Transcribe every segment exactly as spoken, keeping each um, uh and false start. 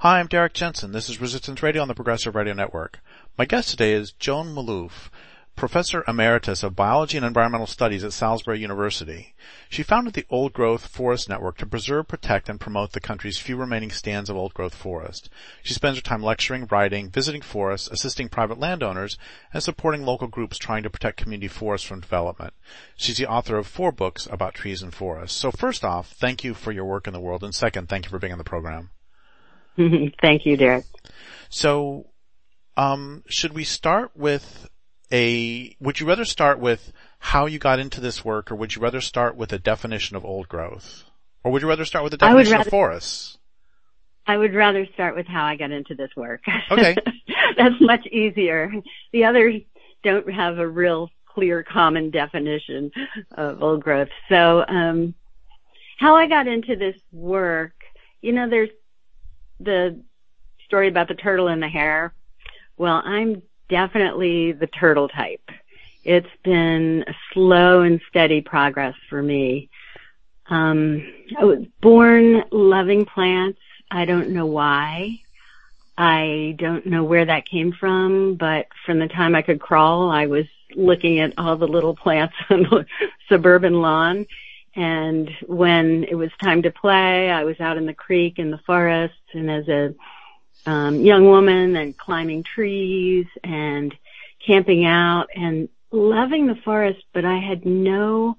Hi, I'm Derek Jensen. This is Resistance Radio on the Progressive Radio Network. My guest today is Joan Maloof, Professor Emeritus of Biology and Environmental Studies at Salisbury University. She founded the Old Growth Forest Network to preserve, protect, and promote the country's few remaining stands of old-growth forest. She spends her time lecturing, writing, visiting forests, assisting private landowners, and supporting local groups trying to protect community forests from development. She's the author of four books about trees and forests. So first off, thank you for your work in the world, and second, thank you for being on the program. Thank you, Derek. So, um, should we start with a, would you rather start with how you got into this work, or would you rather start with a definition of old growth? Or would you rather start with a definition rather, of forests? I would rather start with how I got into this work. Okay. That's much easier. The others don't have a real clear common definition of old growth. So, um, how I got into this work, you know, there's the story about the turtle and the hare. Well, I'm definitely the turtle type. It's been a slow and steady progress for me. Um, I was born loving plants. I don't know why. I don't know where that came from, but from the time I could crawl, I was looking at all the little plants on the suburban lawn. And when it was time to play, I was out in the creek in the forest, and as a um, young woman, and climbing trees and camping out and loving the forest, but I had no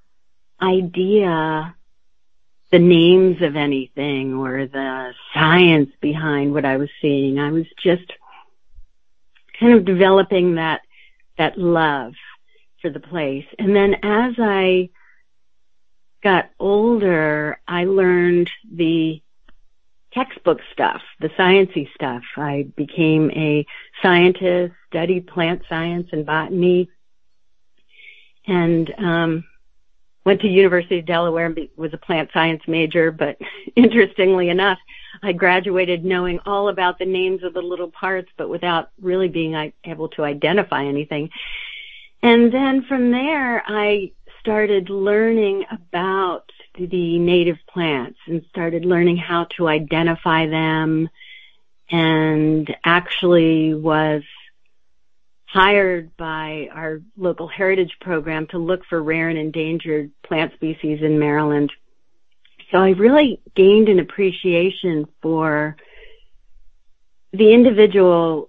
idea the names of anything or the science behind what I was seeing. I was just kind of developing that that love for the place. And then as I got older, I learned the textbook stuff, the sciencey stuff. I became a scientist, studied plant science and botany, and um, went to University of Delaware and was a plant science major. But interestingly enough, I graduated knowing all about the names of the little parts, but without really being able to identify anything. And then from there, I started learning about the native plants and started learning how to identify them, and actually was hired by our local heritage program to look for rare and endangered plant species in Maryland. So I really gained an appreciation for the individual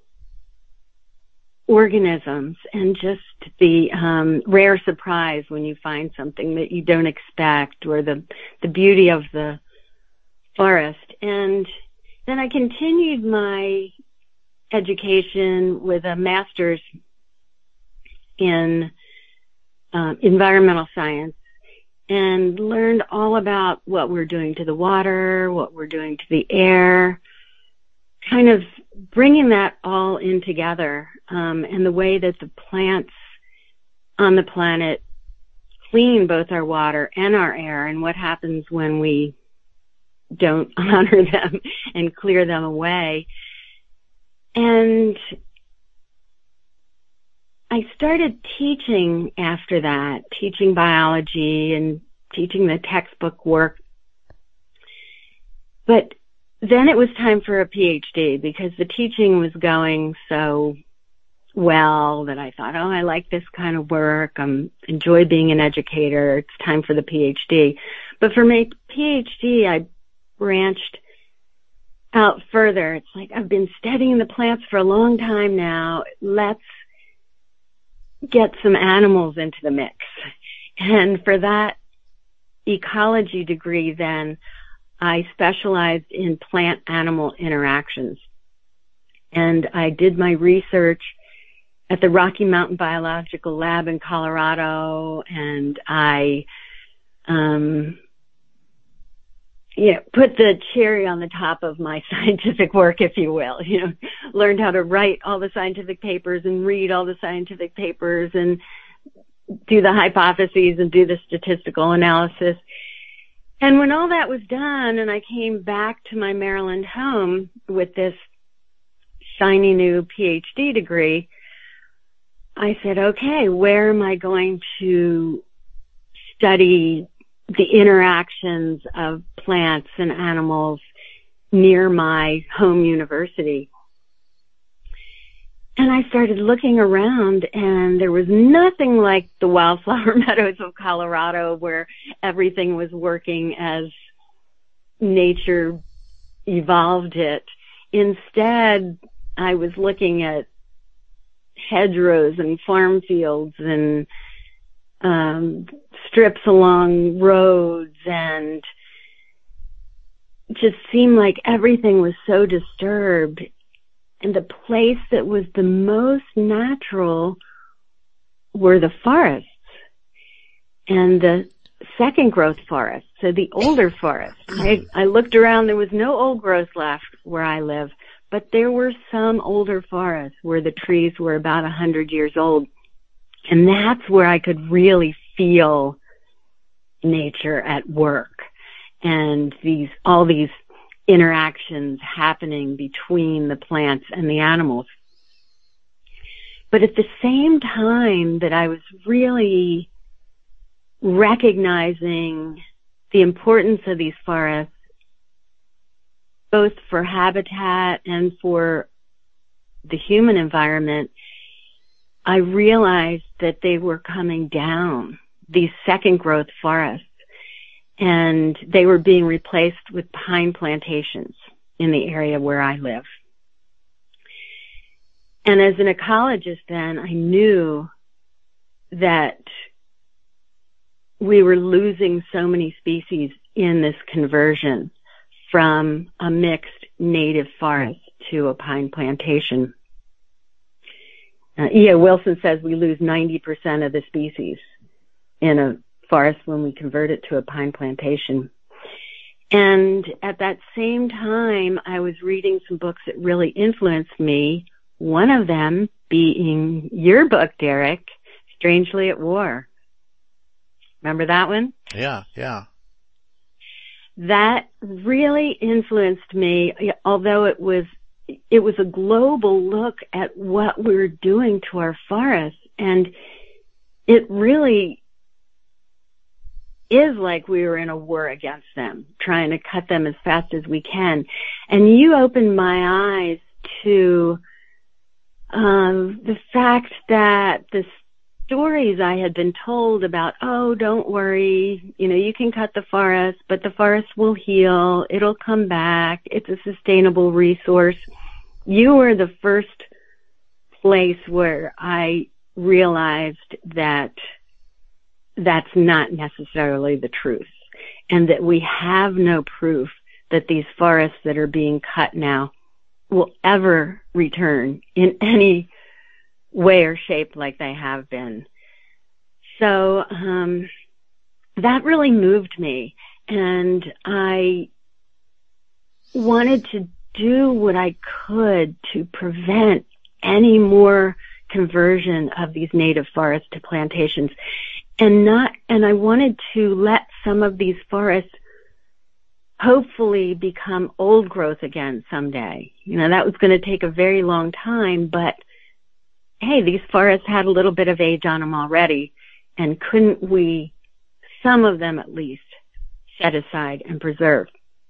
organisms and just the um, rare surprise when you find something that you don't expect, or the the beauty of the forest. And then I continued my education with a master's in uh, environmental science, and learned all about what we're doing to the water, what we're doing to the air, kind of bringing that all in together, um, and the way that the plants on the planet clean both our water and our air, and what happens when we don't honor them and clear them away. And I started teaching after that, teaching biology and teaching the textbook work. But then it was time for a PhD, because the teaching was going so well that I thought, oh, I like this kind of work. I enjoy being an educator. It's time for the PhD. But for my PhD, I branched out further. It's like, I've been studying the plants for a long time now. Let's get some animals into the mix. And for that ecology degree, then I specialized in plant-animal interactions. And I did my research at the Rocky Mountain Biological Lab in Colorado, and I, um, you know, put the cherry on the top of my scientific work, if you will. You know, learned how to write all the scientific papers and read all the scientific papers and do the hypotheses and do the statistical analysis. And when all that was done and I came back to my Maryland home with this shiny new PhD degree, I said, okay, where am I going to study the interactions of plants and animals near my home university. And I started looking around, and there was nothing like the wildflower meadows of Colorado where everything was working as nature evolved it. Instead, I was looking at hedgerows and farm fields and um, strips along roads, and it just seemed like everything was so disturbed. And the place that was the most natural were the forests and the second growth forests, so the older forests. I, I looked around, there was no old growth left where I live, but there were some older forests where the trees were about a hundred years old. And that's where I could really feel nature at work and these, all these interactions happening between the plants and the animals. But at the same time that I was really recognizing the importance of these forests, both for habitat and for the human environment, I realized that they were coming down, these second growth forests, and they were being replaced with pine plantations in the area where I live. And as an ecologist then, I knew that we were losing so many species in this conversion from a mixed native forest to a pine plantation. Uh, E O Wilson says we lose ninety percent of the species in a forest when we convert it to a pine plantation. And at that same time, I was reading some books that really influenced me, one of them being your book, Derek, Strangely at War. Remember that one? Yeah, yeah. That really influenced me, although it was it was a global look at what we were doing to our forests, and it really is like we were in a war against them, trying to cut them as fast as we can. And you opened my eyes to um, the fact that the stories I had been told about, oh, don't worry, you know, you can cut the forest, but the forest will heal, it'll come back, it's a sustainable resource. You were the first place where I realized that that's not necessarily the truth, and that we have no proof that these forests that are being cut now will ever return in any way or shape like they have been. So um, that really moved me, and I wanted to do what I could to prevent any more conversion of these native forests to plantations. And not, and I wanted to let some of these forests hopefully become old growth again someday. You know, that was going to take a very long time, but hey, these forests had a little bit of age on them already, and couldn't we, some of them at least, set aside and preserve?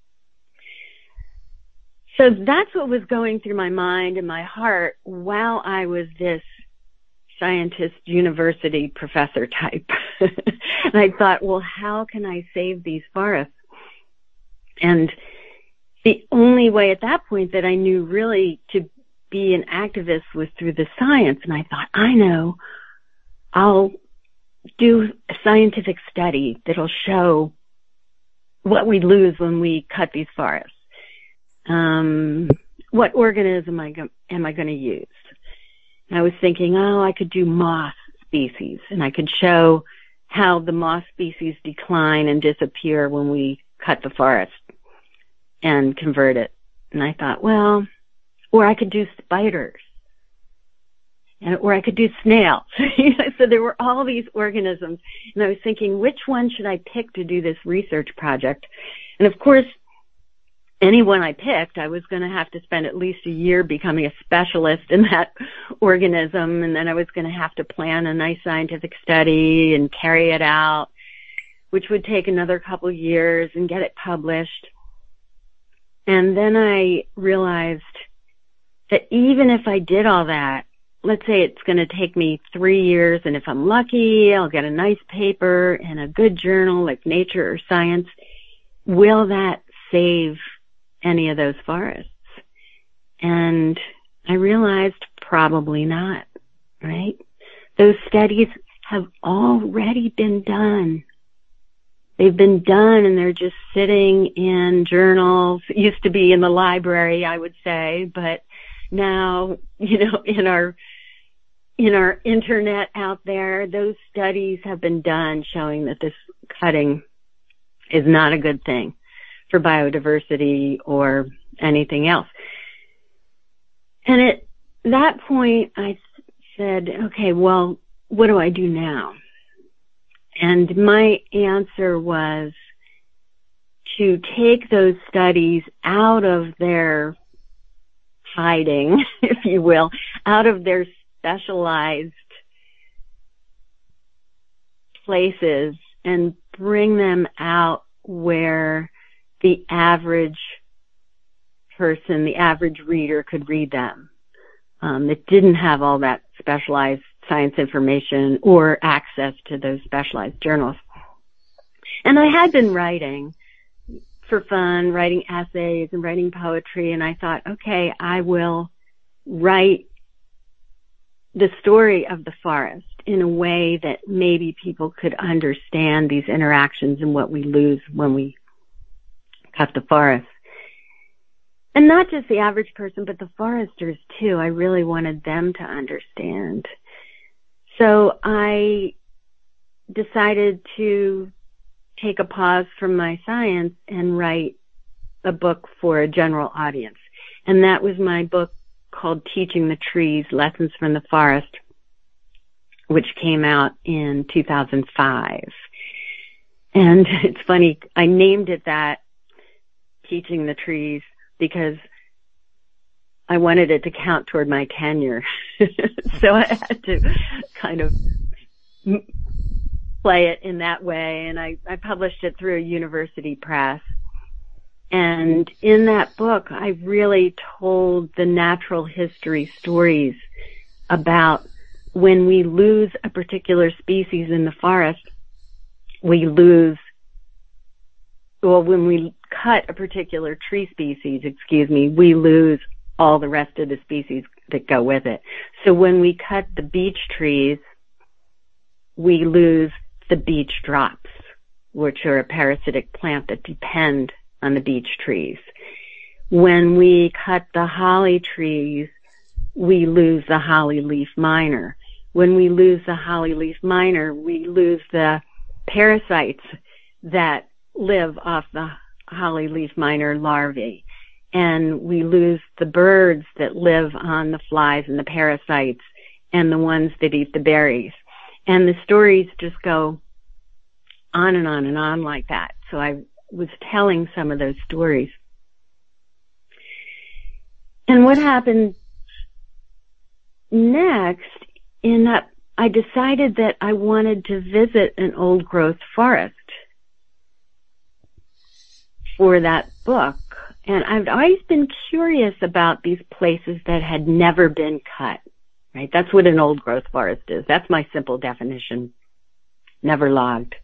So that's what was going through my mind and my heart while I was this scientist, university professor type. And I thought, well, how can I save these forests? And the only way at that point that I knew really to be an activist was through the science. And I thought, I know, I'll do a scientific study that'll show what we lose when we cut these forests. Um, what organism am I, go- am I going to use? I was thinking, oh, I could do moss species, and I could show how the moss species decline and disappear when we cut the forest and convert it. And I thought, well, or I could do spiders, and or I could do snails. So there were all these organisms, and I was thinking, which one should I pick to do this research project? And of course, anyone I picked, I was going to have to spend at least a year becoming a specialist in that organism, and then I was going to have to plan a nice scientific study and carry it out, which would take another couple of years and get it published. And then I realized that even if I did all that, let's say it's going to take me three years, and if I'm lucky, I'll get a nice paper in a good journal like Nature or Science, will that save any of those forests? And I realized probably not, right? Those studies have already been done. They've been done and they're just sitting in journals. It used to be in the library, I would say, but now, you know, in our, in our internet out there, those studies have been done showing that this cutting is not a good thing for biodiversity or anything else. And at that point, I said, okay, well, what do I do now? And my answer was to take those studies out of their hiding, if you will, out of their specialized places and bring them out where the average person, the average reader could read them. Um, that didn't have all that specialized science information or access to those specialized journals. And I had been writing for fun, writing essays and writing poetry, and I thought, okay, I will write the story of the forest in a way that maybe people could understand these interactions and what we lose when we cut the forest. And not just the average person, but the foresters too. I really wanted them to understand. So I decided to take a pause from my science and write a book for a general audience. And that was my book called Teaching the Trees, Lessons from the Forest, which came out in two thousand five. And it's funny, I named it that, Teaching the Trees, because I wanted it to count toward my tenure. So I had to kind of play it in that way. And I, I published it through a university press. And in that book, I really told the natural history stories about when we lose a particular species in the forest, we lose, well, when we cut a particular tree species, excuse me, we lose all the rest of the species that go with it. So when we cut the beech trees, we lose the beech drops, which are a parasitic plant that depend on the beech trees. When we cut the holly trees, we lose the holly leaf miner. When we lose the holly leaf miner, we lose the parasites that live off the holly leaf miner larvae. And we lose the birds that live on the flies and the parasites and the ones that eat the berries. And the stories just go on and on and on like that. So I was telling some of those stories. And what happened next in that I decided that I wanted to visit an old growth forest for that book. And I've always been curious about these places that had never been cut, right? That's what an old growth forest is. That's my simple definition. Never logged.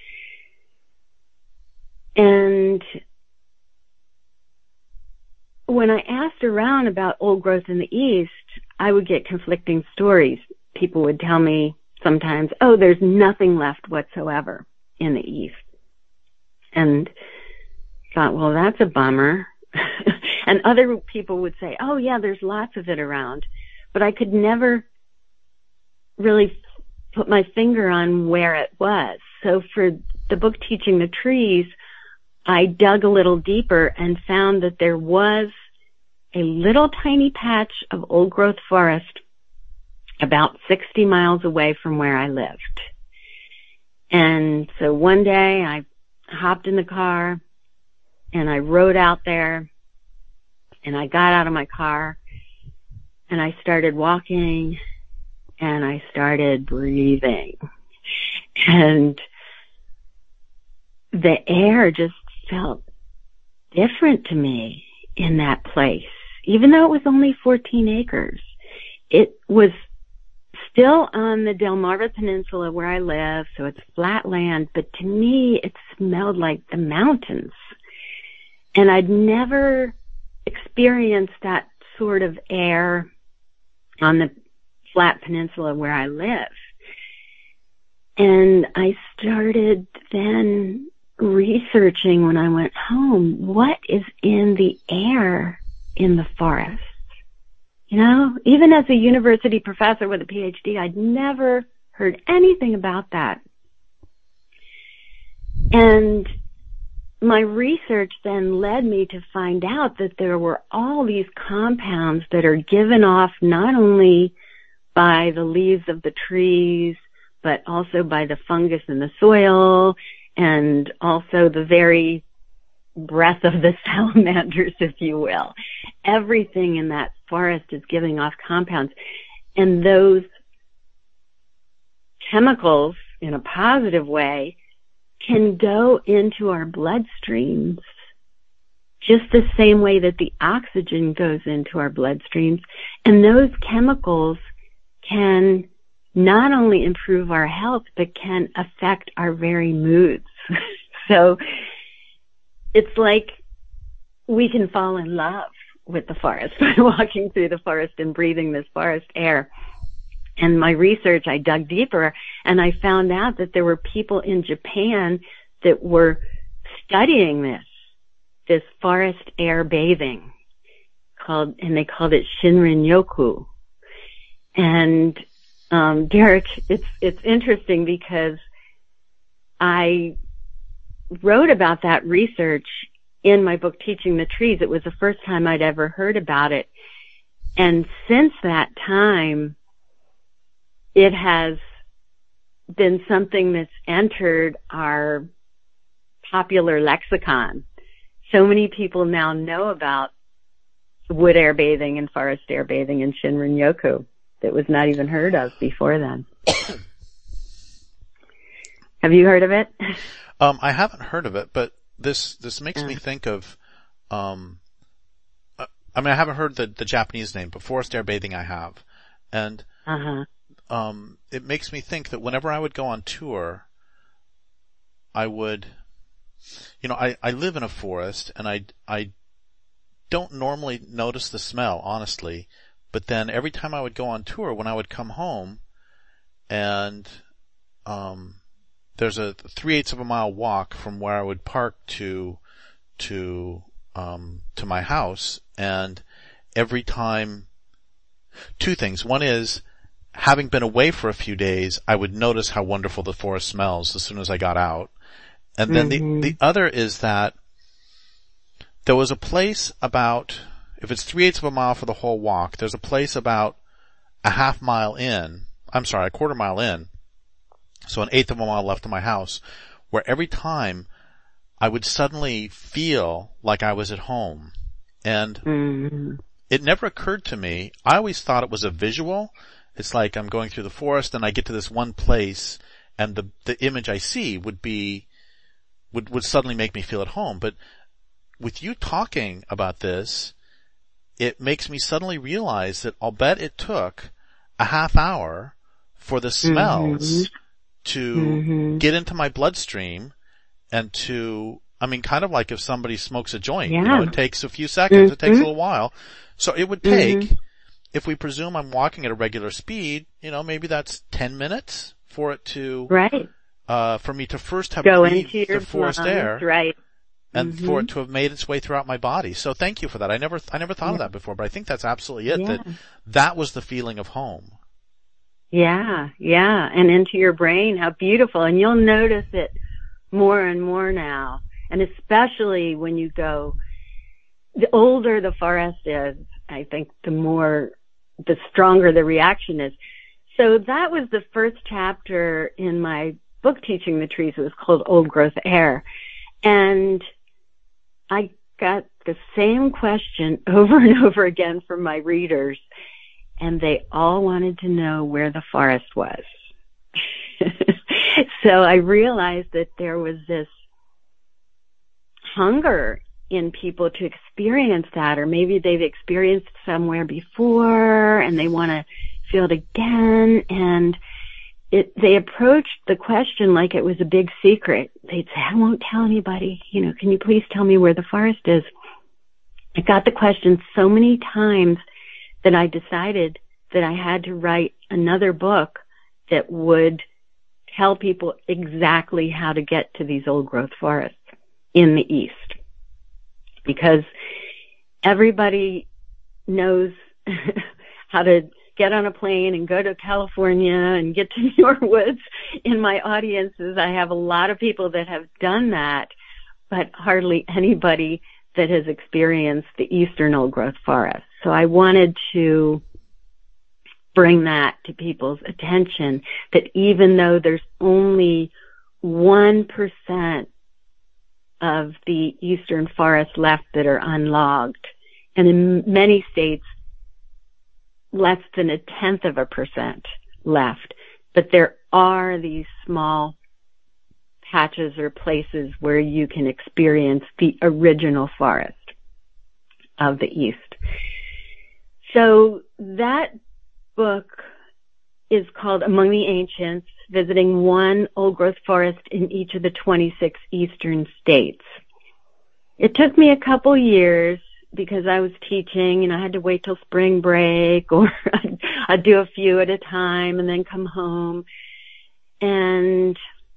And when I asked around about old growth in the East, I would get conflicting stories. People would tell me sometimes, oh, there's nothing left whatsoever in the East. And I thought, well, that's a bummer. And other people would say, oh, yeah, there's lots of it around. But I could never really put my finger on where it was. So for the book Teaching the Trees, I dug a little deeper and found that there was a little tiny patch of old growth forest about sixty miles away from where I lived. And so one day I hopped in the car and I rode out there and I got out of my car and I started walking and I started breathing. And the air just felt different to me. in that place. Even though it was only fourteen acres, it was still on the Delmarva Peninsula where I live, so it's flat land, but to me it smelled like the mountains. And I'd never experienced that sort of air on the flat peninsula where I live. And I started then researching when I went home, what is in the air in the forest? You know, even as a university professor with a P H D, I'd never heard anything about that. And my research then led me to find out that there were all these compounds that are given off not only by the leaves of the trees, but also by the fungus in the soil, and also the very breath of the salamanders, if you will. Everything in that forest is giving off compounds. And those chemicals, in a positive way, can go into our bloodstreams just the same way that the oxygen goes into our bloodstreams. And those chemicals can not only improve our health, but can affect our very moods. So it's like we can fall in love with the forest by walking through the forest and breathing this forest air. And my research, I dug deeper, and I found out that there were people in Japan that were studying this, this forest air bathing, called, and they called it Shinrin-yoku. And Um, Derek, it's, it's interesting because I wrote about that research in my book, Teaching the Trees. It was the first time I'd ever heard about it. And since that time, it has been something that's entered our popular lexicon. So many people now know about wood air bathing and forest air bathing and Shinrin-yoku that was not even heard of before then. Have you heard of it? Um, I haven't heard of it, but this this makes uh. me think of, um, uh, I mean, I haven't heard the, the Japanese name, but forest air bathing I have. And uh-huh. um, it makes me think that whenever I would go on tour, I would, you know, I, I live in a forest, and I, I don't normally notice the smell, honestly. But then every time I would go on tour, when I would come home, and um, there's a three-eighths of a mile walk from where I would park to to um, to my house, and every time, two things. One is, having been away for a few days, I would notice how wonderful the forest smells as soon as I got out. And then mm-hmm. the the other is that there was a place about, if it's three-eighths of a mile for the whole walk, there's a place about a half mile in, I'm sorry, a quarter mile in, so an eighth of a mile left to my house, where every time I would suddenly feel like I was at home. And mm-hmm. it never occurred to me, I always thought it was a visual. It's like I'm going through the forest and I get to this one place, and the the image I see would be, would, would suddenly make me feel at home. But with you talking about this, it makes me suddenly realize that I'll bet it took a half hour for the smells mm-hmm. to mm-hmm. get into my bloodstream, and to, I mean, kind of like if somebody smokes a joint, yeah. you know, it takes a few seconds, mm-hmm. it takes a little while. So it would take, mm-hmm. if we presume I'm walking at a regular speed, you know, maybe that's ten minutes for it to, right. uh, for me to first have Go breathed into your the forest lungs, air. Right. And mm-hmm. for it to have made its way throughout my body. So thank you for that. I never, I never thought yeah. of that before, but I think that's absolutely it. Yeah. That, that was the feeling of home. Yeah, yeah. And into your brain, how beautiful. And you'll notice it more and more now. And especially when you go, the older the forest is, I think the more, the stronger the reaction is. So that was the first chapter in my book, Teaching the Trees. It was called Old Growth Air. And I got the same question over and over again from my readers, and they all wanted to know where the forest was. So I realized that there was this hunger in people to experience that, or maybe they've experienced somewhere before and they want to feel it again. And it, they approached the question like it was a big secret. They'd say, I won't tell anybody, you know, can you please tell me where the forest is? I got the question so many times that I decided that I had to write another book that would tell people exactly how to get to these old growth forests in the East. Because everybody knows how to get on a plane and go to California and get to Muir Woods. In my audiences, I have a lot of people that have done that, but hardly anybody that has experienced the eastern old growth forest. So I wanted to bring that to people's attention, that even though there's only one percent of the eastern forests left that are unlogged, and in many states, less than a tenth of a percent left, but there are these small patches or places where you can experience the original forest of the East. So that book is called Among the Ancients, visiting one old growth forest in each of the twenty-six eastern states. It took me a couple years because I was teaching and I had to wait till spring break, or I'd, I'd do a few at a time and then come home. And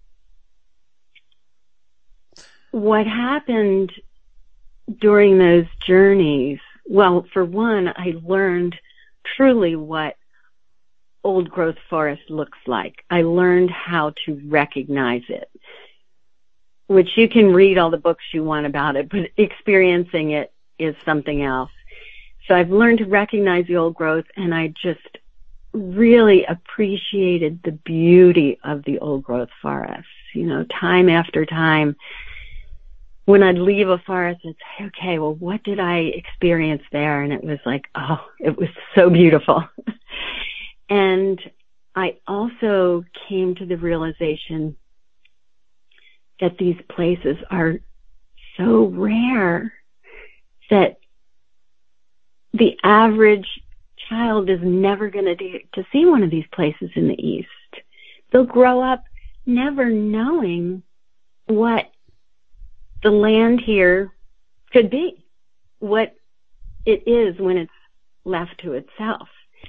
what happened during those journeys, well, for one, I learned truly what old growth forest looks like. I learned how to recognize it, which you can read all the books you want about it, but experiencing it is something else. So I've learned to recognize the old growth, and I just really appreciated the beauty of the old growth forests. You know, time after time, when I'd leave a forest, I'd say, okay, well, what did I experience there? And it was like, oh, it was so beautiful. And I also came to the realization that these places are so rare that the average child is never going to to see one of these places in the East. They'll grow up never knowing what the land here could be, what it is when it's left to itself.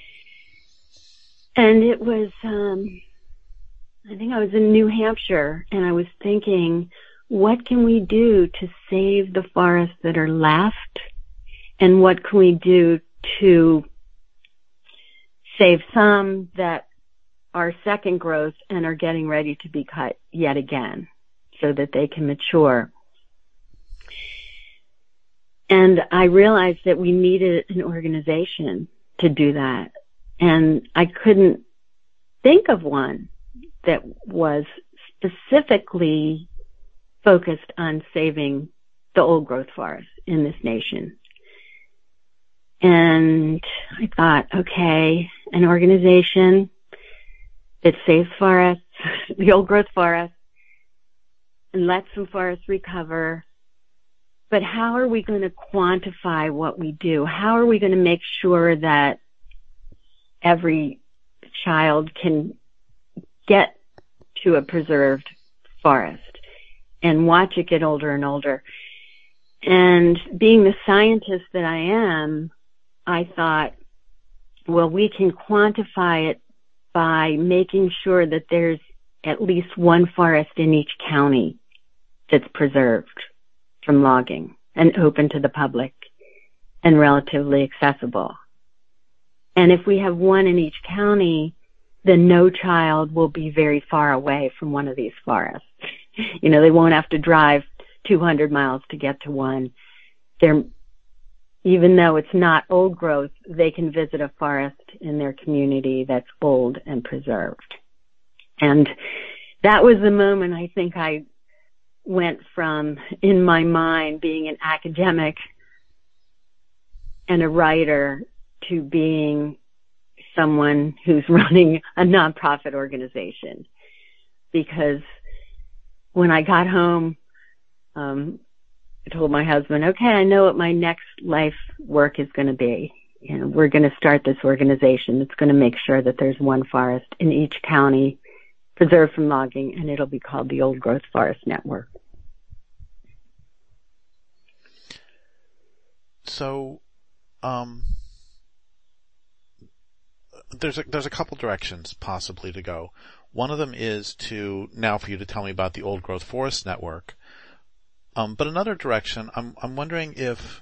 And it was, um, I think I was in New Hampshire, and I was thinking, what can we do to save the forests that are left? And what can we do to save some that are second growth and are getting ready to be cut yet again so that they can mature? And I realized that we needed an organization to do that. And I couldn't think of one that was specifically focused on saving the old growth forests in this nation. And I thought, okay, an organization that saves forests, the old growth forests, and lets some forests recover. But how are we going to quantify what we do? How are we going to make sure that every child can get to a preserved forest and watch it get older and older? And being the scientist that I am, I thought, well, we can quantify it by making sure that there's at least one forest in each county that's preserved from logging and open to the public and relatively accessible. And if we have one in each county, then no child will be very far away from one of these forests. You know, they won't have to drive two hundred miles to get to one. They're, even though it's not old growth, they can visit a forest in their community that's old and preserved. And that was the moment I think I went from, in my mind, being an academic and a writer to being someone who's running a nonprofit organization. Because when I got home, um, I told my husband, okay, I know what my next life work is going to be. You know, we're going to start this organization that's going to make sure that there's one forest in each county preserved from logging, and it'll be called the Old Growth Forest Network. So, um, there's a, there's a couple directions possibly to go. One of them is to, now for you to tell me about the Old Growth Forest Network. Um, but another direction, I'm, I'm wondering if,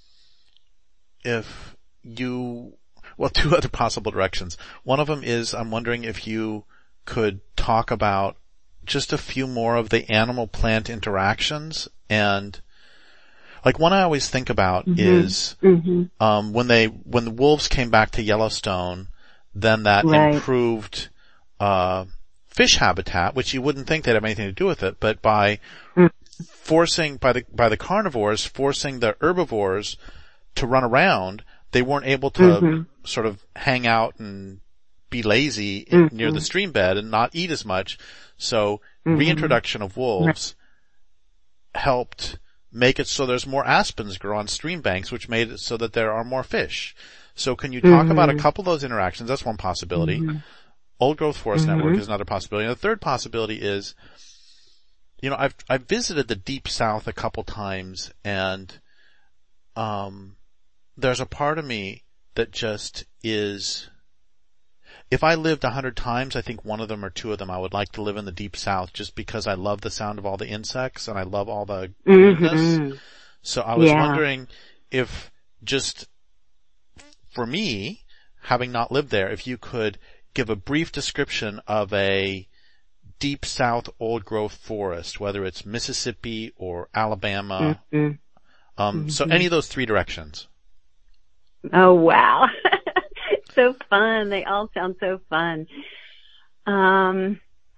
if you, well, two other possible directions. One of them is, I'm wondering if you could talk about just a few more of the animal-plant interactions. And, like, one I always think about mm-hmm. is, mm-hmm. um, when they, when the wolves came back to Yellowstone, then that right. improved, uh, fish habitat, which you wouldn't think they'd have anything to do with it, but by mm. forcing, by the, by the carnivores, forcing the herbivores to run around, they weren't able to mm-hmm. sort of hang out and be lazy in, mm-hmm. near the stream bed and not eat as much. So mm-hmm. reintroduction of wolves right. helped make it so there's more aspens grow on stream banks, which made it so that there are more fish. So can you talk mm-hmm. about a couple of those interactions? That's one possibility. Mm-hmm. Old Growth Forest mm-hmm. Network is another possibility. And the third possibility is, you know, I've, I've visited the Deep South a couple times, and, um, there's a part of me that just is, if I lived a hundred times, I think one of them or two of them I would like to live in the Deep South just because I love the sound of all the insects and I love all the greenness. Mm-hmm. So I was yeah. wondering if just for me, having not lived there, if you could give a brief description of a Deep South old growth forest, whether it's Mississippi or Alabama. Mm-hmm. Um, mm-hmm. So any of those three directions. Oh, wow. So fun. They all sound so fun. Um,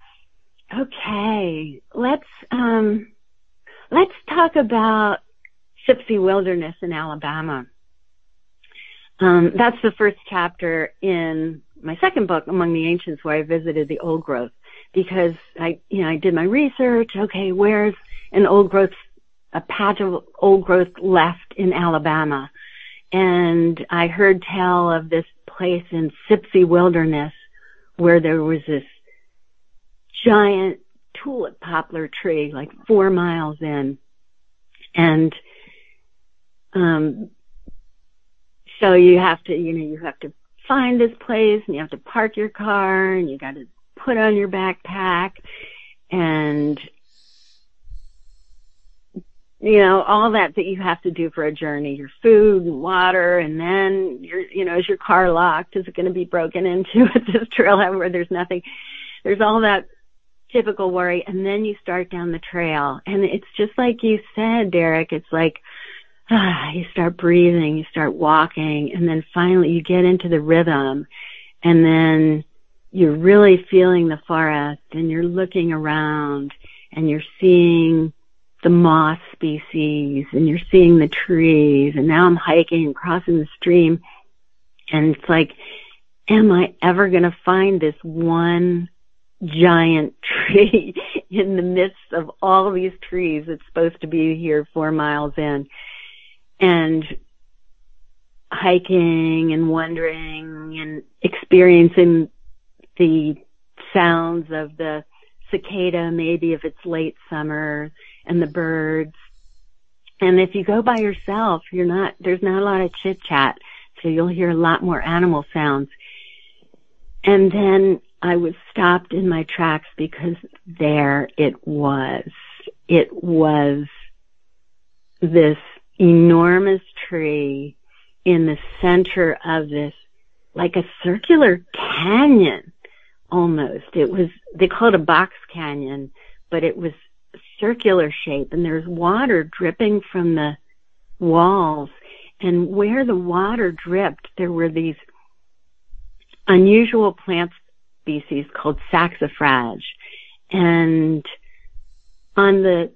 okay. Let's, um, let's talk about Sipsey Wilderness in Alabama. Um, that's the first chapter in my second book, Among the Ancients, where I visited the old growth, because I, you know, I did my research. Okay, where's an old growth, a patch of old growth left in Alabama? And I heard tell of this place in Sipsey Wilderness where there was this giant tulip poplar tree, like four miles in. And, um, so you have to, you know, you have to find this place and you have to park your car and you got to put on your backpack and, you know, all that that you have to do for a journey, your food and water, and then your, you know, is your car locked? Is it going to be broken into at this trailhead where there's nothing? There's all that typical worry. And then you start down the trail and it's just like you said, Derek, it's like, ah, you start breathing, you start walking, and then finally you get into the rhythm, and then you're really feeling the forest, and you're looking around, and you're seeing the moss species, and you're seeing the trees, and now I'm hiking and crossing the stream, and it's like, am I ever going to find this one giant tree in the midst of all these trees that's supposed to be here four miles in? And hiking and wandering and experiencing the sounds of the cicada, maybe if it's late summer, and the birds. And if you go by yourself, you're not, there's not a lot of chit chat, so you'll hear a lot more animal sounds. And then I was stopped in my tracks because there it was. It was this enormous tree in the center of this, like a circular canyon almost. It was, they call it a box canyon, but it was circular shape, and there's water dripping from the walls. And where the water dripped, there were these unusual plant species called saxifrage. And on the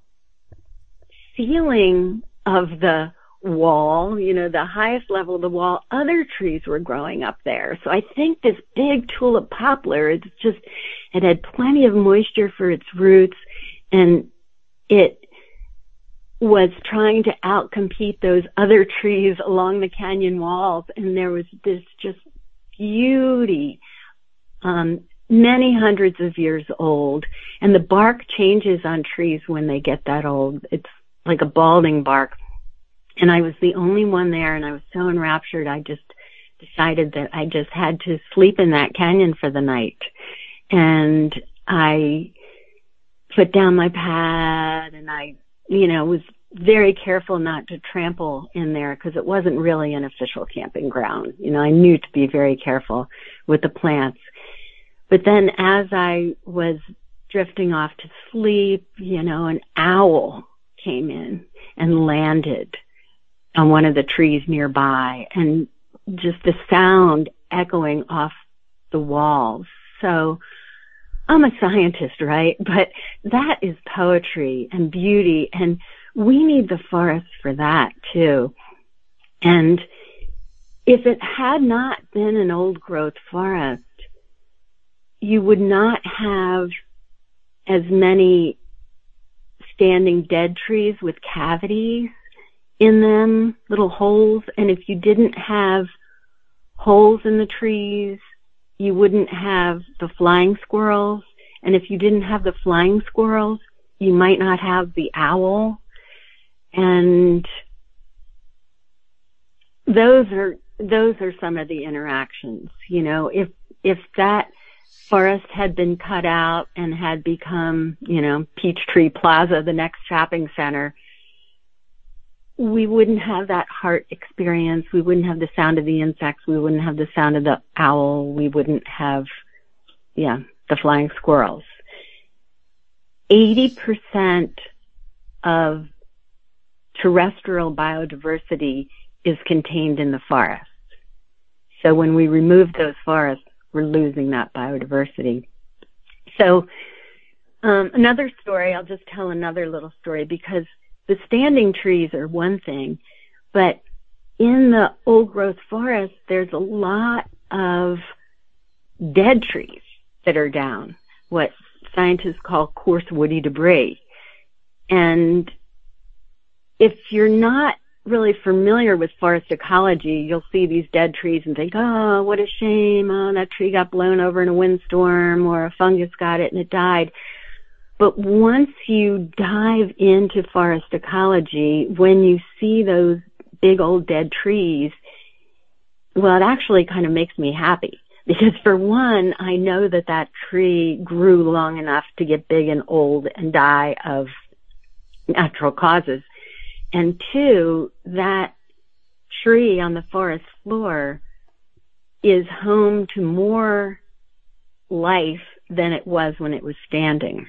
ceiling of the wall, you know, the highest level of the wall, other trees were growing up there. So I think this big tulip poplar, it's just, it had plenty of moisture for its roots, and it was trying to outcompete those other trees along the canyon walls, and there was this just beauty, um, many hundreds of years old, and the bark changes on trees when they get that old. It's like a balding bark, and I was the only one there, and I was so enraptured, I just decided that I just had to sleep in that canyon for the night, and I put down my pad, and I, you know, was very careful not to trample in there because it wasn't really an official camping ground. You know, I knew to be very careful with the plants. But then as I was drifting off to sleep, you know, an owl came in and landed on one of the trees nearby, and just the sound echoing off the walls. So I'm a scientist, right? But that is poetry and beauty, and we need the forest for that too. And if it had not been an old growth forest, you would not have as many standing dead trees with cavities in them, little holes. And if you didn't have holes in the trees, you wouldn't have the flying squirrels. And if you didn't have the flying squirrels, you might not have the owl. And those are, those are some of the interactions. You know, if, if that forest had been cut out and had become, you know, Peachtree Plaza, the next shopping center, we wouldn't have that heart experience. We wouldn't have the sound of the insects. We wouldn't have the sound of the owl. We wouldn't have, yeah, the flying squirrels. eighty percent of terrestrial biodiversity is contained in the forest. So when we remove those forests, we're losing that biodiversity. So um, another story, I'll just tell another little story, because the standing trees are one thing, but in the old growth forest, there's a lot of dead trees that are down, what scientists call coarse woody debris. And if you're not really familiar with forest ecology, you'll see these dead trees and think, oh, what a shame. Oh, that tree got blown over in a windstorm, or a fungus got it and it died. But once you dive into forest ecology, when you see those big old dead trees, well, it actually kind of makes me happy. Because for one, I know that that tree grew long enough to get big and old and die of natural causes. And two, that tree on the forest floor is home to more life than it was when it was standing.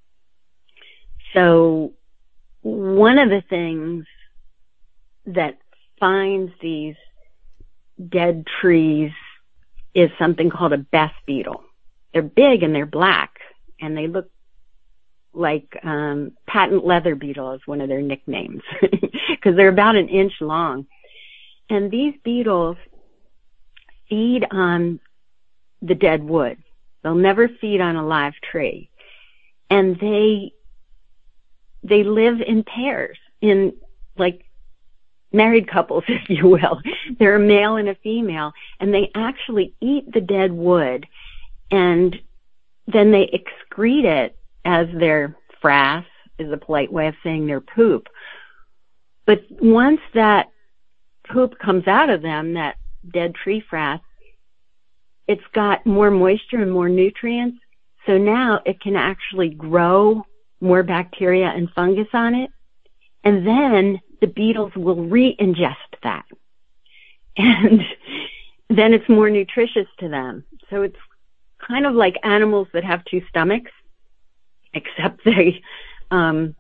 So one of the things that finds these dead trees is something called a Bess beetle. They're big and they're black, and they look like um patent leather beetle is one of their nicknames, because they're about an inch long. And these beetles feed on the dead wood. They'll never feed on a live tree. And they they live in pairs, in like married couples, if you will. They're a male and a female, and they actually eat the dead wood, and then they excrete it as their frass, is a polite way of saying their poop. But once that poop comes out of them, that dead tree frass, it's got more moisture and more nutrients, so now it can actually grow more bacteria and fungus on it, and then the beetles will re-ingest that. And then it's more nutritious to them. So it's kind of like animals that have two stomachs, except they um,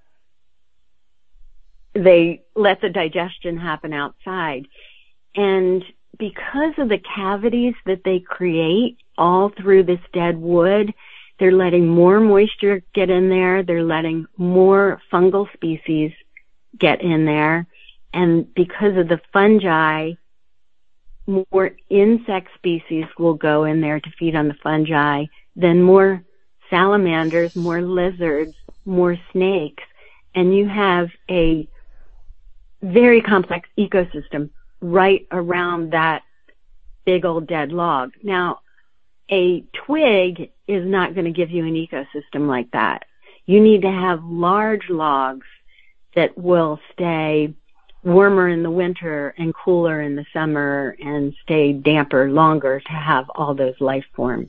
they let the digestion happen outside. And because of the cavities that they create all through this dead wood, they're letting more moisture get in there. They're letting more fungal species get in there. And because of the fungi, more insect species will go in there to feed on the fungi, then more salamanders, more lizards, more snakes. and you have a very complex ecosystem right around that big old dead log. Now, a twig is not going to give you an ecosystem like that. You need to have large logs that will stay warmer in the winter and cooler in the summer and stay damper longer to have all those life forms.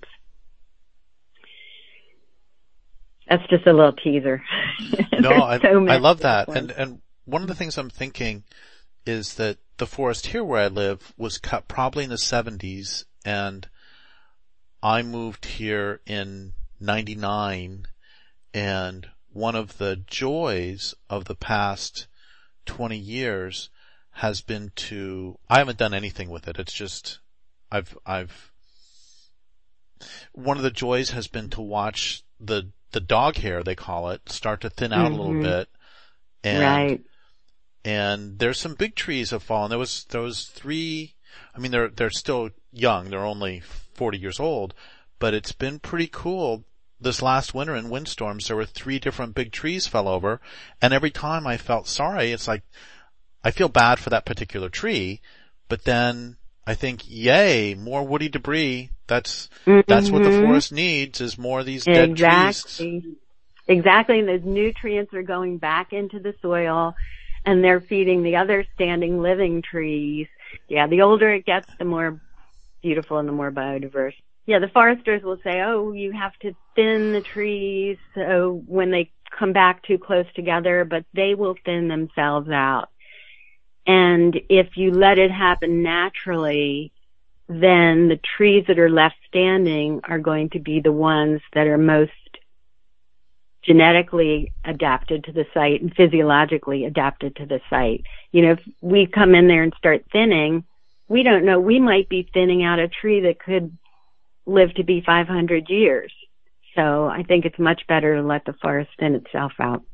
That's just a little teaser. No, I, so I love that. And, and one of the things I'm thinking is that the forest here where I live was cut probably in the seventies, and I moved here in ninety-nine, and one of the joys of the past twenty years has been to, I haven't done anything with it. It's just, I've, I've, one of the joys has been to watch the, the dog hair, they call it, start to thin out mm-hmm. a little bit. And, right. and there's some big trees have fallen. There was, there was three, I mean, they're, they're still young. They're only forty years old, but it's been pretty cool. This last winter in windstorms, there were three different big trees fell over, and every time I felt sorry, it's like, I feel bad for that particular tree, but then I think, yay, more woody debris. That's, mm-hmm. that's what the forest needs, is more of these dead exactly. trees. Exactly, and those nutrients are going back into the soil, and they're feeding the other standing living trees. Yeah, the older it gets, the more beautiful and the more biodiverse. Yeah, the foresters will say, oh, you have to thin the trees so when they come back too close together, but they will thin themselves out. And if you let it happen naturally, then the trees that are left standing are going to be the ones that are most genetically adapted to the site and physiologically adapted to the site. You know, if we come in there and start thinning, we don't know, we might be thinning out a tree that could live to be five hundred years. So I think it's much better to let the forest thin itself out.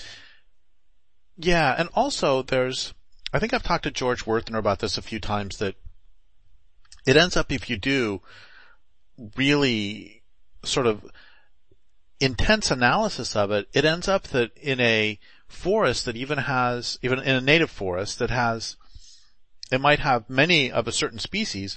Yeah, and also there's, I think I've talked to George Werthner about this a few times, that it ends up, if you do really sort of intense analysis of it, it ends up that in a forest that even has, even in a native forest that has, it might have many of a certain species,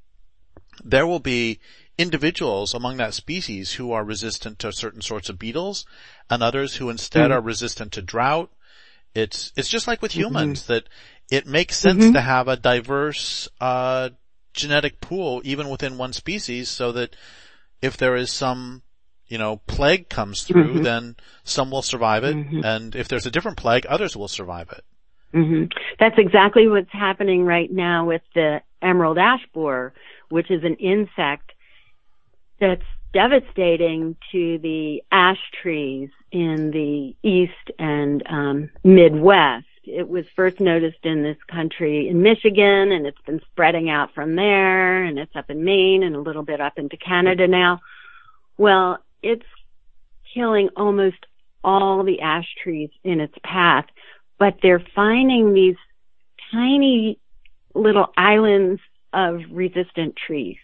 there will be individuals among that species who are resistant to certain sorts of beetles, and others who instead mm-hmm. are resistant to drought. It's, it's just like with humans, mm-hmm. that it makes sense mm-hmm. to have a diverse, uh, genetic pool even within one species, so that if there is some, you know, plague comes through, mm-hmm. then some will survive it, mm-hmm. and if there's a different plague, others will survive it. Mm-hmm. That's exactly what's happening right now with the emerald ash borer, which is an insect that's devastating to the ash trees in the east and um, Midwest. It was first noticed in this country in Michigan, and it's been spreading out from there, and it's up in Maine and a little bit up into Canada now. Well, it's killing almost all the ash trees in its path, but they're finding these tiny little islands of resistant trees.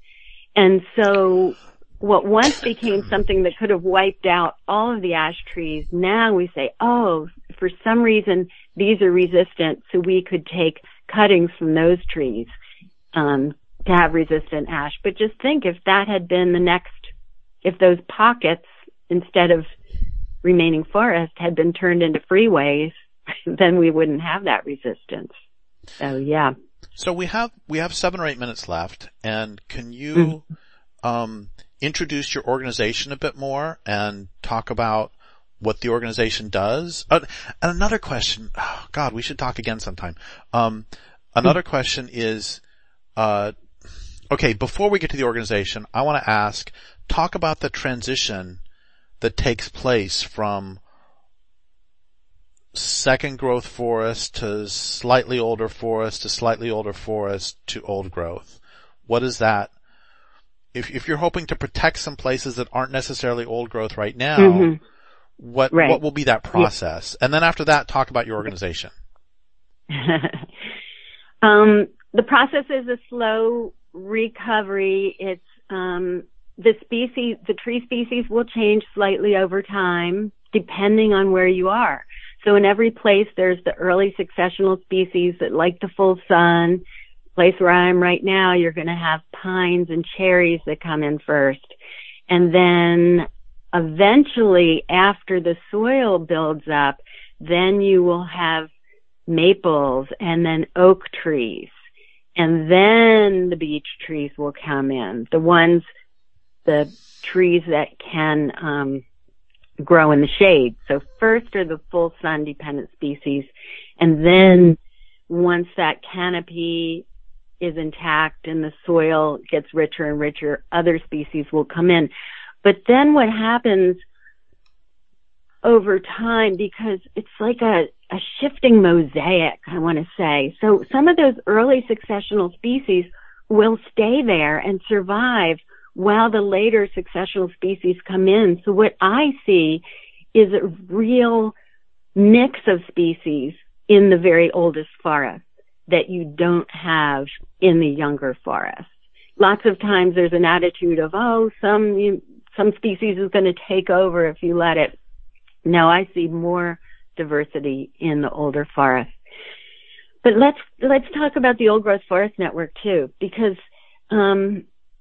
And so what once became something that could have wiped out all of the ash trees, now we say, oh, for some reason these are resistant, so we could take cuttings from those trees um, to have resistant ash. But just think, if that had been the next, if those pockets, instead of remaining forest, had been turned into freeways, then we wouldn't have that resistance. So yeah. So we have, we have seven or eight minutes left, and can you, mm-hmm. um, introduce your organization a bit more and talk about what the organization does? Uh, and another question, oh God, we should talk again sometime. Um, another mm-hmm. question is, uh, okay, before we get to the organization, I want to ask, talk about the transition that takes place from second growth forest to slightly older forest to slightly older forest to old growth. What is that? If, if you're hoping to protect some places that aren't necessarily old growth right now, mm-hmm. what, right. what will be that process? Yeah. And then after that, talk about your organization. um, the process is a slow recovery. It's, um, the species, the tree species will change slightly over time, depending on where you are. So in every place, there's the early successional species that like the full sun. Place where I am right now, you're going to have pines and cherries that come in first. And then eventually, after the soil builds up, then you will have maples and then oak trees. And then the beech trees will come in. The ones, the trees that can um grow in the shade. So first are the full sun dependent species. And then once that canopy is intact and the soil gets richer and richer, other species will come in. But then what happens over time, because it's like a, a shifting mosaic, I want to say. So some of those early successional species will stay there and survive while the later successional species come in. So what I see is a real mix of species in the very oldest forest that you don't have in the younger forest. Lots of times there's an attitude of, oh, some you, some species is going to take over if you let it. No, I see more diversity in the older forest. But let's let's talk about the Old Growth Forest Network too, because um,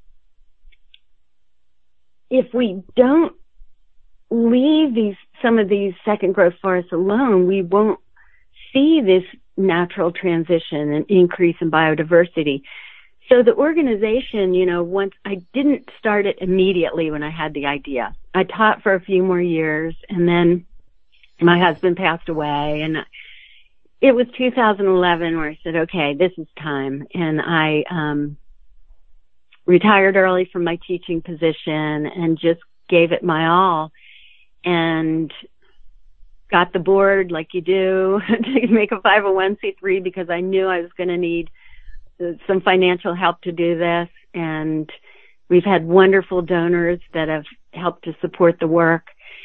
if we don't leave these some of these second growth forests alone, we won't see this natural transition and increase in biodiversity. So the organization, you know, once I didn't start it immediately when I had the idea. I taught for a few more years, and then my husband passed away, and it was two thousand eleven where I said, okay, this is time. And I um retired early from my teaching position and just gave it my all, and got the board like you do to make a five oh one c three because I knew I was going to need some financial help to do this. And we've had wonderful donors that have helped to support the work.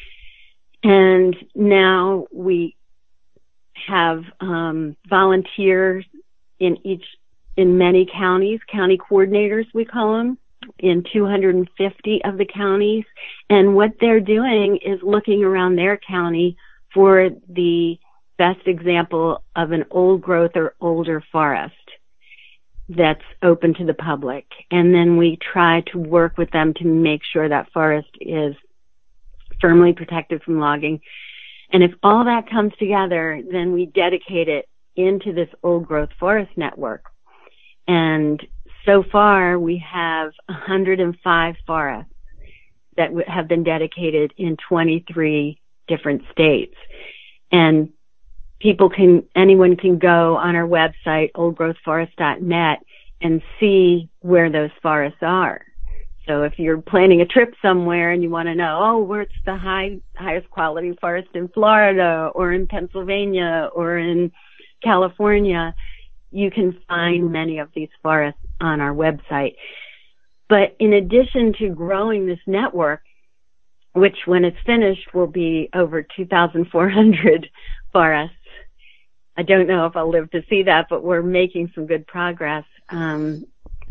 And now we have um, volunteers in each, in many counties, county coordinators we call them, in two hundred fifty of the counties. And what they're doing is looking around their county for the best example of an old growth or older forest that's open to the public. And then we try to work with them to make sure that forest is firmly protected from logging. And if all that comes together, then we dedicate it into this old growth forest network. And so far we have one hundred five forests that have been dedicated in twenty-three different states. And people can, anyone can go on our website, old growth forest dot net, and see where those forests are. So if you're planning a trip somewhere and you want to know, oh, where's the high, highest quality forest in Florida or in Pennsylvania or in California, you can find many of these forests on our website. But in addition to growing this network, which when it's finished will be over two thousand four hundred forests, I don't know if I'll live to see that, but we're making some good progress. Um,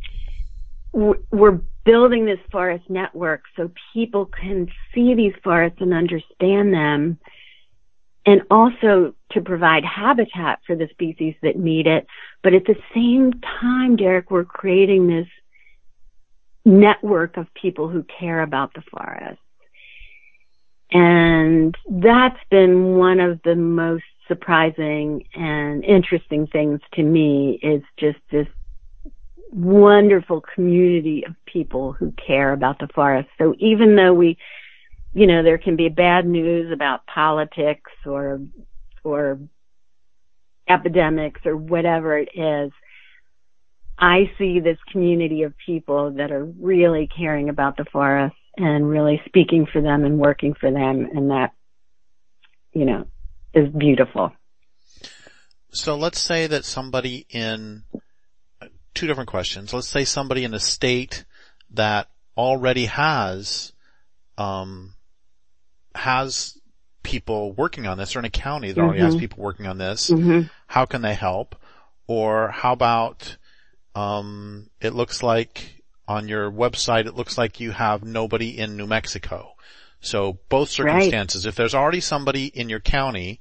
we're building this forest network so people can see these forests and understand them, and also to provide habitat for the species that need it. But at the same time, Derek, we're creating this network of people who care about the forest. And that's been one of the most surprising and interesting things to me, is just this wonderful community of people who care about the forest. So even though we, you know, there can be bad news about politics or, or epidemics or whatever it is, I see this community of people that are really caring about the forest and really speaking for them and working for them. And that, you know, is beautiful. So let's say that somebody in two different questions. Let's say somebody in a state that already has, um, has people working on this, or in a county that mm-hmm. already has people working on this. Mm-hmm. How can they help? Or how about, um, it looks like on your website, it looks like you have nobody in New Mexico. So both circumstances, right. If there's already somebody in your county,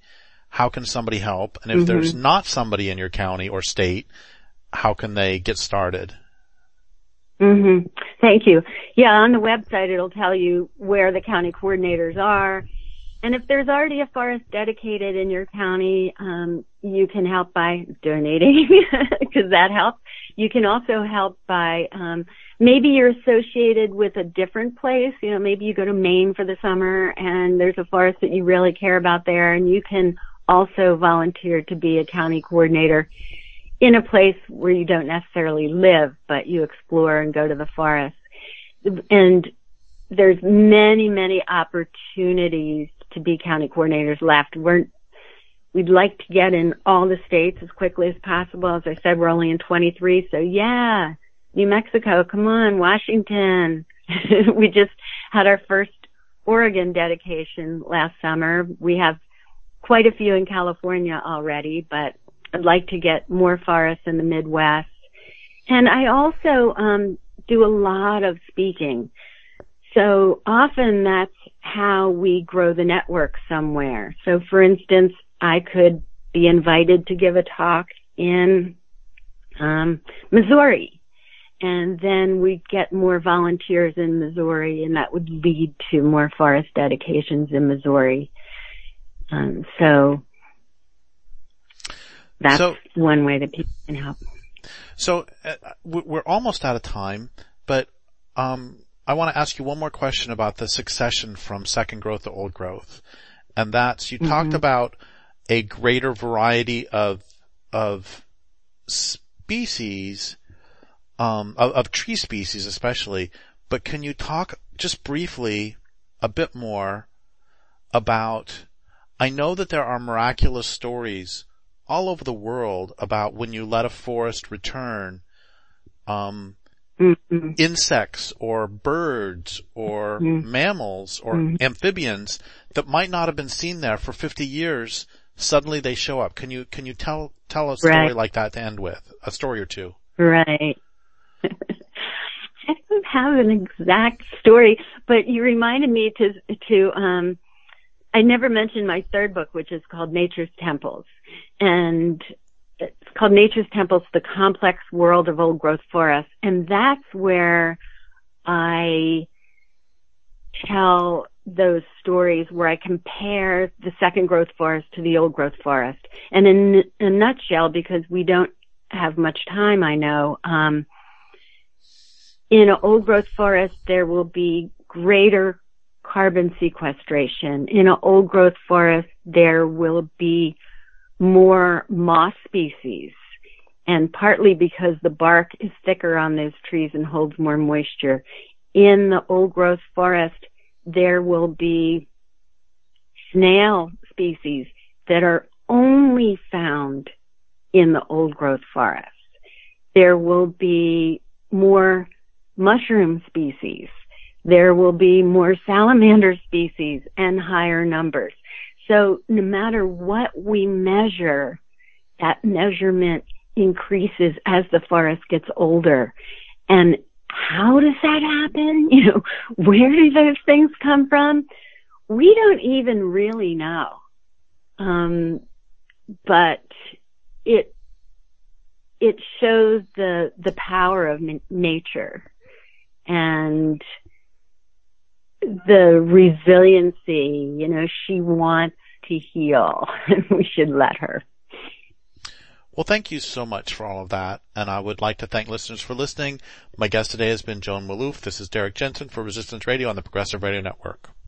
how can somebody help? And if mm-hmm. there's not somebody in your county or state, how can they get started? Mm-hmm. Thank you. Yeah, on the website it'll tell you where the county coordinators are. And if there's already a forest dedicated in your county, um, you can help by donating, because that helps. You can also help by, um, maybe you're associated with a different place. You know, maybe you go to Maine for the summer and there's a forest that you really care about there, and you can also volunteer to be a county coordinator in a place where you don't necessarily live, but you explore and go to the forest. And there's many, many opportunities to be county coordinators left. We're, we'd like to get in all the states as quickly as possible. As I said, we're only in twenty-three. So yeah, New Mexico, come on, Washington. We just had our first Oregon dedication last summer. We have quite a few in California already, but I'd like to get more forests in the Midwest. And I also um, do a lot of speaking. So often that's how we grow the network somewhere. So for instance, I could be invited to give a talk in um, Missouri, and then we get more volunteers in Missouri, and that would lead to more forest dedications in Missouri. Um, so that's so, one way that people can help. So uh, we're almost out of time, but um, I want to ask you one more question about the succession from second growth to old growth. And that's, you mm-hmm. talked about a greater variety of, of species, um, of, of tree species especially, but can you talk just briefly a bit more about, I know that there are miraculous stories all over the world about when you let a forest return, um, Mm-hmm. insects or birds or mm-hmm. mammals or mm-hmm. amphibians that might not have been seen there for fifty years, suddenly they show up. Can you, can you tell, tell a story right. like that to end with? A story or two. Right. I don't have an exact story, but you reminded me to, to, um, I never mentioned my third book, which is called Nature's Temples. And it's called Nature's Temples, The Complex World of Old Growth Forests. And that's where I tell those stories where I compare the second growth forest to the old growth forest. And in a nutshell, because we don't have much time, I know, um, in an old growth forest, there will be greater carbon sequestration. In an old growth forest, there will be more moss species, and partly because the bark is thicker on those trees and holds more moisture. In the old growth forest, there will be snail species that are only found in the old growth forest. There will be more mushroom species. There will be more salamander species and higher numbers. So no matter what we measure, that measurement increases as the forest gets older. And how does that happen? You know, where do those things come from? We don't even really know. Um, but it, it shows the, the power of n- nature and the resiliency. You know, she wants to heal, and we should let her. Well, thank you so much for all of that, and I would like to thank listeners for listening. My guest today has been Joan Maloof. This is Derek Jensen for Resistance Radio on the Progressive Radio Network.